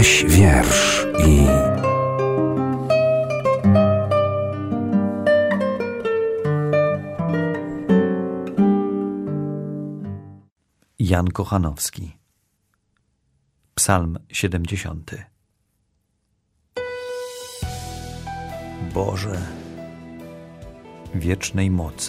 Weź wiersz i... Jan Kochanowski. Psalm 70. Boże wiecznej mocy,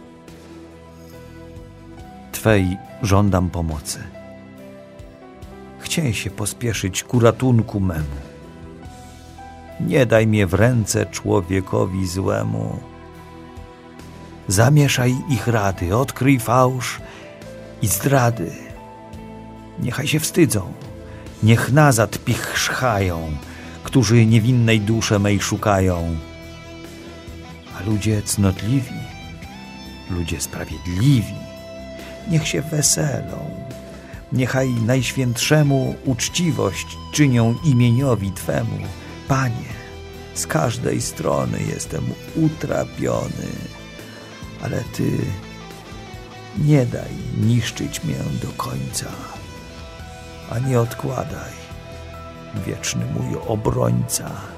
Twej żądam pomocy. Chciej się pospieszyć ku ratunku memu. Nie daj mnie w ręce człowiekowi złemu. Zamieszaj ich rady, odkryj fałsz i zdrady. Niechaj się wstydzą, niech nazad pichrzchają, którzy niewinnej duszy mej szukają. A ludzie cnotliwi, ludzie sprawiedliwi, niech się weselą. Niechaj Najświętszemu uczciwość czynią imieniowi Twemu. Panie, z każdej strony jestem utrapiony, ale Ty nie daj niszczyć mię do końca, a nie odkładaj, wieczny mój obrońca.